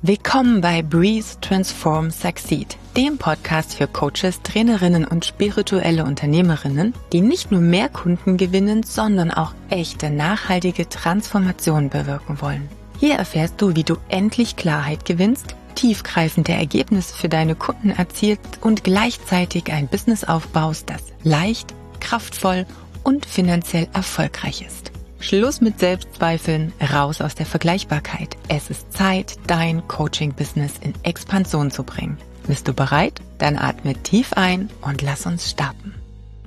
Willkommen bei Breeze Transform Succeed, dem Podcast für Coaches, Trainerinnen und spirituelle Unternehmerinnen, die nicht nur mehr Kunden gewinnen, sondern auch echte, nachhaltige Transformation bewirken wollen. Hier erfährst du, wie du endlich Klarheit gewinnst, tiefgreifende Ergebnisse für deine Kunden erzielst und gleichzeitig ein Business aufbaust, das leicht, kraftvoll und finanziell erfolgreich ist. Schluss mit Selbstzweifeln, raus aus der Vergleichbarkeit. Es ist Zeit, dein Coaching-Business in Expansion zu bringen. Bist du bereit? Dann atme tief ein und lass uns starten.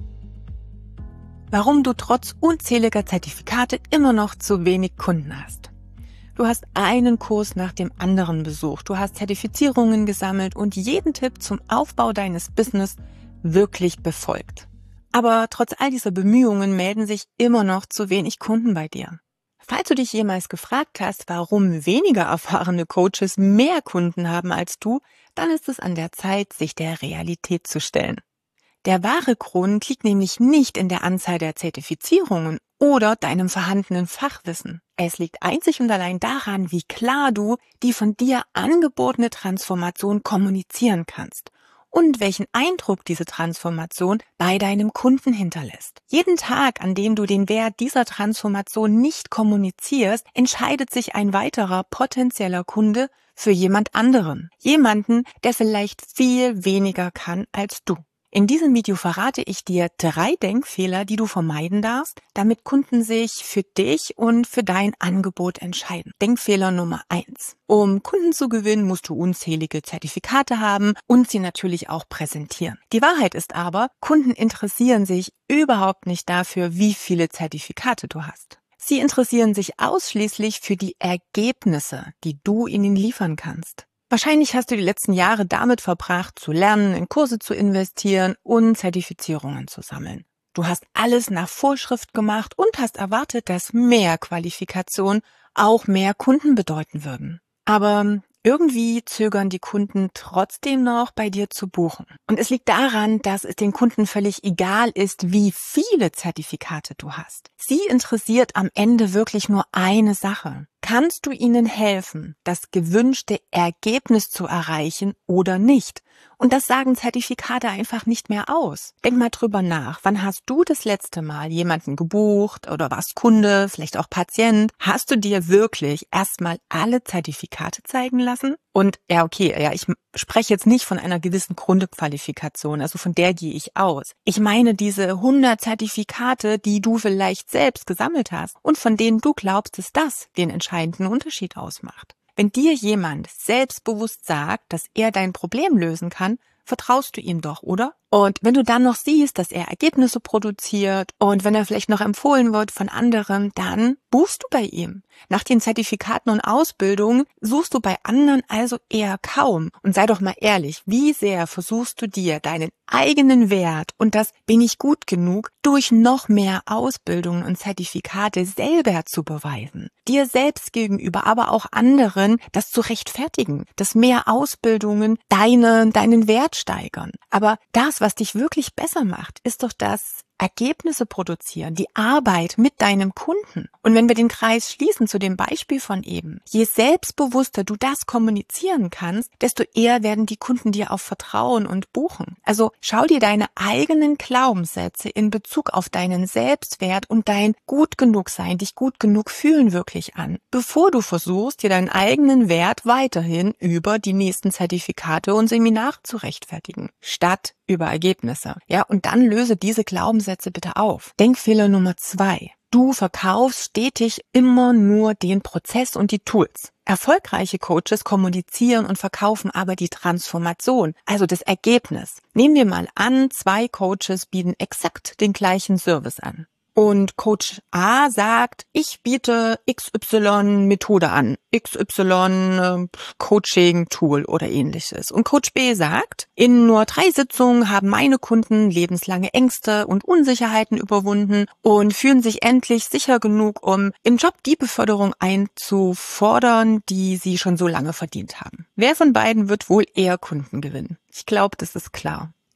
Warum du trotz unzähliger Zertifikate immer noch zu wenig Kunden hast. Du hast einen Kurs nach dem anderen besucht, du hast Zertifizierungen gesammelt und jeden Tipp zum Aufbau deines Business wirklich befolgt. Aber trotz all dieser Bemühungen melden sich immer noch zu wenig Kunden bei dir. Falls du dich jemals gefragt hast, warum weniger erfahrene Coaches mehr Kunden haben als du, dann ist es an der Zeit, sich der Realität zu stellen. Der wahre Grund liegt nämlich nicht in der Anzahl der Zertifizierungen oder deinem vorhandenen Fachwissen. Es liegt einzig und allein daran, wie klar du die von dir angebotene Transformation kommunizieren kannst und welchen Eindruck diese Transformation bei deinem Kunden hinterlässt. Jeden Tag, an dem du den Wert dieser Transformation nicht kommunizierst, entscheidet sich ein weiterer potenzieller Kunde für jemand anderen. Jemanden, der vielleicht viel weniger kann als du. In diesem Video verrate ich dir 3 Denkfehler, die du vermeiden darfst, damit Kunden sich für dich und für dein Angebot entscheiden. Denkfehler Nummer 1. Um Kunden zu gewinnen, musst du unzählige Zertifikate haben und sie natürlich auch präsentieren. Die Wahrheit ist aber, Kunden interessieren sich überhaupt nicht dafür, wie viele Zertifikate du hast. Sie interessieren sich ausschließlich für die Ergebnisse, die du ihnen liefern kannst. Wahrscheinlich hast du die letzten Jahre damit verbracht, zu lernen, in Kurse zu investieren und Zertifizierungen zu sammeln. Du hast alles nach Vorschrift gemacht und hast erwartet, dass mehr Qualifikation auch mehr Kunden bedeuten würden. Aber irgendwie zögern die Kunden trotzdem noch, bei dir zu buchen. Und es liegt daran, dass es den Kunden völlig egal ist, wie viele Zertifikate du hast. Sie interessiert am Ende wirklich nur eine Sache. Kannst du ihnen helfen, das gewünschte Ergebnis zu erreichen oder nicht? Und das sagen Zertifikate einfach nicht mehr aus. Denk mal drüber nach. Wann hast du das letzte Mal jemanden gebucht oder warst Kunde, vielleicht auch Patient? Hast du dir wirklich erstmal alle Zertifikate zeigen lassen? Und ich spreche jetzt nicht von einer gewissen Grundqualifikation, also von der gehe ich aus. Ich meine diese 100 Zertifikate, die du vielleicht selbst gesammelt hast und von denen du glaubst, dass das den entscheidenden Unterschied ausmacht. Wenn dir jemand selbstbewusst sagt, dass er dein Problem lösen kann, vertraust du ihm doch, oder? Und wenn du dann noch siehst, dass er Ergebnisse produziert und wenn er vielleicht noch empfohlen wird von anderen, dann buchst du bei ihm. Nach den Zertifikaten und Ausbildungen suchst du bei anderen also eher kaum. Und sei doch mal ehrlich, wie sehr versuchst du dir deinen eigenen Wert und das bin ich gut genug durch noch mehr Ausbildungen und Zertifikate selber zu beweisen. Dir selbst gegenüber, aber auch anderen, das zu rechtfertigen, dass mehr Ausbildungen deinen Wert steigern. Aber das, was dich wirklich besser macht, ist doch das Ergebnisse produzieren, die Arbeit mit deinem Kunden. Und wenn wir den Kreis schließen zu dem Beispiel von eben, je selbstbewusster du das kommunizieren kannst, desto eher werden die Kunden dir auch vertrauen und buchen. Also schau dir deine eigenen Glaubenssätze in Bezug auf deinen Selbstwert und dein gut genug sein, dich gut genug fühlen wirklich an, bevor du versuchst, dir deinen eigenen Wert weiterhin über die nächsten Zertifikate und Seminare zu rechtfertigen, statt über Ergebnisse. Ja, und dann löse diese Glaubenssätze bitte auf. Denkfehler Nummer 2. Du verkaufst stetig immer nur den Prozess und die Tools. Erfolgreiche Coaches kommunizieren und verkaufen aber die Transformation, also das Ergebnis. Nehmen wir mal an, 2 Coaches bieten exakt den gleichen Service an. Und Coach A sagt, ich biete XY-Methode an, XY-Coaching-Tool oder ähnliches. Und Coach B sagt, in nur 3 Sitzungen haben meine Kunden lebenslange Ängste und Unsicherheiten überwunden und fühlen sich endlich sicher genug, um im Job die Beförderung einzufordern, die sie schon so lange verdient haben. Wer von beiden wird wohl eher Kunden gewinnen? Ich glaube, das ist klar.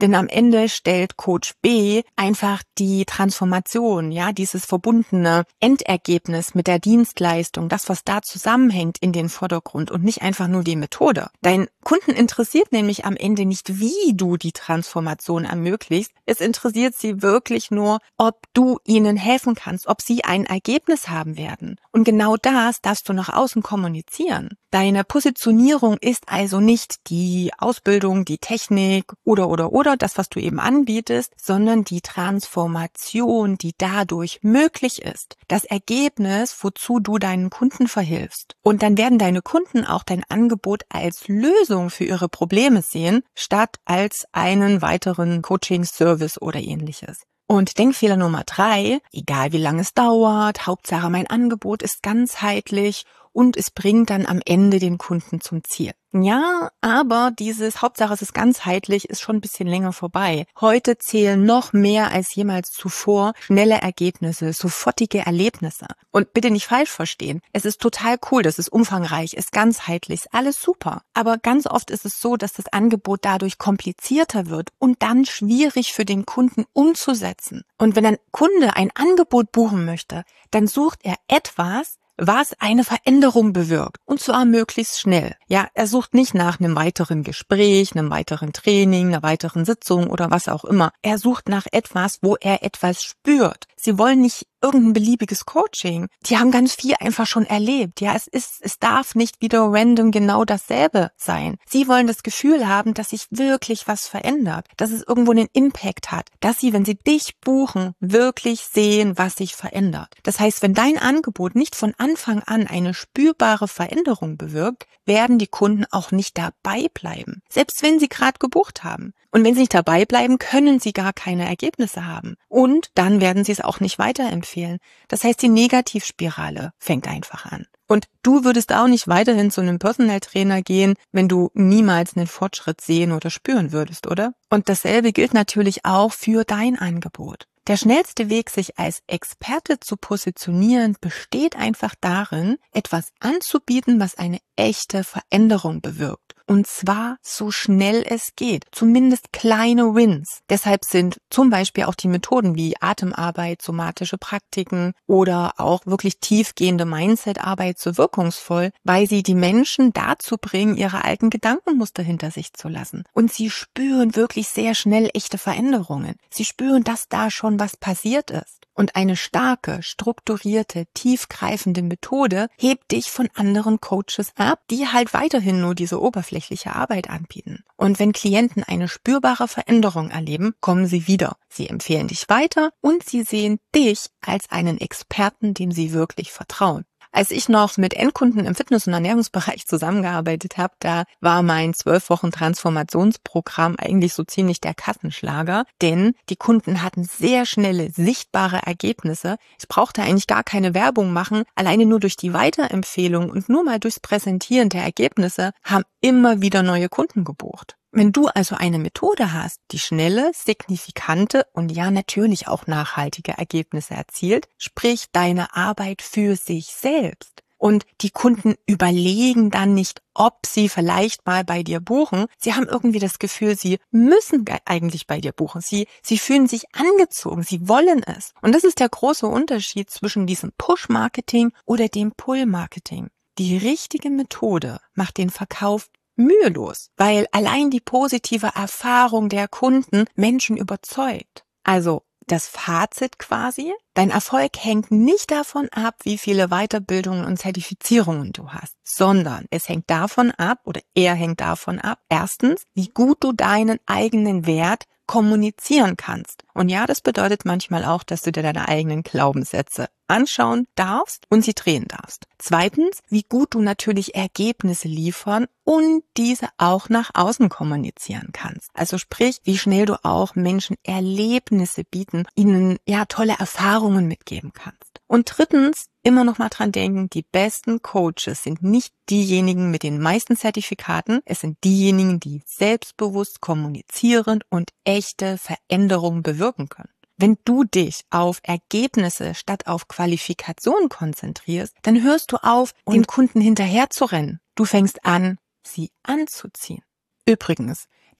Denn am Ende stellt Coach B einfach die Transformation, ja, dieses verbundene Endergebnis mit der Dienstleistung, das, was da zusammenhängt, in den Vordergrund und nicht einfach nur die Methode. Dein Kunden interessiert nämlich am Ende nicht, wie du die Transformation ermöglichst. Es interessiert sie wirklich nur, ob du ihnen helfen kannst, ob sie ein Ergebnis haben werden. Und genau das darfst du nach außen kommunizieren. Deine Positionierung ist also nicht die Ausbildung, die Technik oder das, was du eben anbietest, sondern die Transformation, die dadurch möglich ist. Das Ergebnis, wozu du deinen Kunden verhilfst. Und dann werden deine Kunden auch dein Angebot als Lösung für ihre Probleme sehen, statt als einen weiteren Coaching-Service oder ähnliches. Und Denkfehler Nummer 3, egal wie lange es dauert, Hauptsache mein Angebot ist ganzheitlich und es bringt dann am Ende den Kunden zum Ziel. Ja, aber dieses Hauptsache es ist ganzheitlich ist schon ein bisschen länger vorbei. Heute zählen noch mehr als jemals zuvor schnelle Ergebnisse, sofortige Erlebnisse. Und bitte nicht falsch verstehen, es ist total cool, das ist umfangreich, ist ganzheitlich, ist alles super. Aber ganz oft ist es so, dass das Angebot dadurch komplizierter wird und dann schwierig für den Kunden umzusetzen. Und wenn ein Kunde ein Angebot buchen möchte, dann sucht er etwas, was eine Veränderung bewirkt. Und zwar möglichst schnell. Ja, er sucht nicht nach einem weiteren Gespräch, einem weiteren Training, einer weiteren Sitzung oder was auch immer. Er sucht nach etwas, wo er etwas spürt. Sie wollen nicht irgendein beliebiges Coaching. Die haben ganz viel einfach schon erlebt. Ja, es darf nicht wieder random genau dasselbe sein. Sie wollen das Gefühl haben, dass sich wirklich was verändert, dass es irgendwo einen Impact hat, dass sie, wenn sie dich buchen, wirklich sehen, was sich verändert. Das heißt, wenn dein Angebot nicht von Anfang an eine spürbare Veränderung bewirkt, werden die Kunden auch nicht dabei bleiben. Selbst wenn sie gerade gebucht haben. Und wenn sie nicht dabei bleiben, können sie gar keine Ergebnisse haben. Und dann werden sie es auch nicht weiterempfehlen. Das heißt, die Negativspirale fängt einfach an. Und du würdest auch nicht weiterhin zu einem Personal Trainer gehen, wenn du niemals einen Fortschritt sehen oder spüren würdest, oder? Und dasselbe gilt natürlich auch für dein Angebot. Der schnellste Weg, sich als Experte zu positionieren, besteht einfach darin, etwas anzubieten, was eine echte Veränderung bewirkt. Und zwar so schnell es geht. Zumindest kleine Wins. Deshalb sind zum Beispiel auch die Methoden wie Atemarbeit, somatische Praktiken oder auch wirklich tiefgehende Mindset-Arbeit so wirkungsvoll, weil sie die Menschen dazu bringen, ihre alten Gedankenmuster hinter sich zu lassen. Und sie spüren wirklich sehr schnell echte Veränderungen. Sie spüren, dass da schon was passiert ist. Und eine starke, strukturierte, tiefgreifende Methode hebt dich von anderen Coaches ab, die halt weiterhin nur diese oberflächliche Arbeit anbieten. Und wenn Klienten eine spürbare Veränderung erleben, kommen sie wieder. Sie empfehlen dich weiter und sie sehen dich als einen Experten, dem sie wirklich vertrauen. Als ich noch mit Endkunden im Fitness- und Ernährungsbereich zusammengearbeitet habe, da war mein 12 Wochen Transformationsprogramm eigentlich so ziemlich der Kassenschlager, denn die Kunden hatten sehr schnelle, sichtbare Ergebnisse. Ich brauchte eigentlich gar keine Werbung machen, alleine nur durch die Weiterempfehlung und nur mal durchs Präsentieren der Ergebnisse haben immer wieder neue Kunden gebucht. Wenn du also eine Methode hast, die schnelle, signifikante und ja natürlich auch nachhaltige Ergebnisse erzielt, sprich deine Arbeit für sich selbst. Und die Kunden überlegen dann nicht, ob sie vielleicht mal bei dir buchen. Sie haben irgendwie das Gefühl, sie müssen eigentlich bei dir buchen. Sie fühlen sich angezogen, sie wollen es. Und das ist der große Unterschied zwischen diesem Push-Marketing oder dem Pull-Marketing. Die richtige Methode macht den Verkauf mühelos, weil allein die positive Erfahrung der Kunden Menschen überzeugt. Also das Fazit quasi, dein Erfolg hängt nicht davon ab, wie viele Weiterbildungen und Zertifizierungen du hast, sondern es hängt davon ab oder er hängt davon ab, erstens, wie gut du deinen eigenen Wert kommunizieren kannst. Und ja, das bedeutet manchmal auch, dass du dir deine eigenen Glaubenssätze anschauen darfst und sie drehen darfst. Zweitens, wie gut du natürlich Ergebnisse liefern und diese auch nach außen kommunizieren kannst. Also sprich, wie schnell du auch Menschen Erlebnisse bieten, ihnen ja tolle Erfahrungen mitgeben kannst. Und drittens, immer noch mal dran denken, die besten Coaches sind nicht diejenigen mit den meisten Zertifikaten, es sind diejenigen, die selbstbewusst kommunizieren und echte Veränderungen bewirken können. Wenn du dich auf Ergebnisse statt auf Qualifikation konzentrierst, dann hörst du auf, dem Kunden hinterher zu rennen. Du fängst an, sie anzuziehen. Übrigens,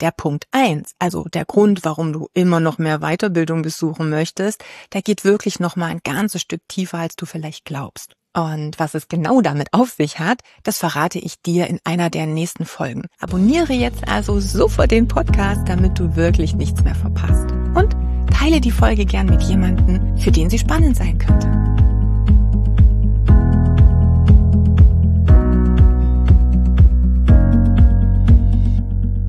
der Punkt 1, also der Grund, warum du immer noch mehr Weiterbildung besuchen möchtest, der geht wirklich nochmal ein ganzes Stück tiefer, als du vielleicht glaubst. Und was es genau damit auf sich hat, das verrate ich dir in einer der nächsten Folgen. Abonniere jetzt also sofort den Podcast, damit du wirklich nichts mehr verpasst. Und teile die Folge gern mit jemandem, für den sie spannend sein könnte.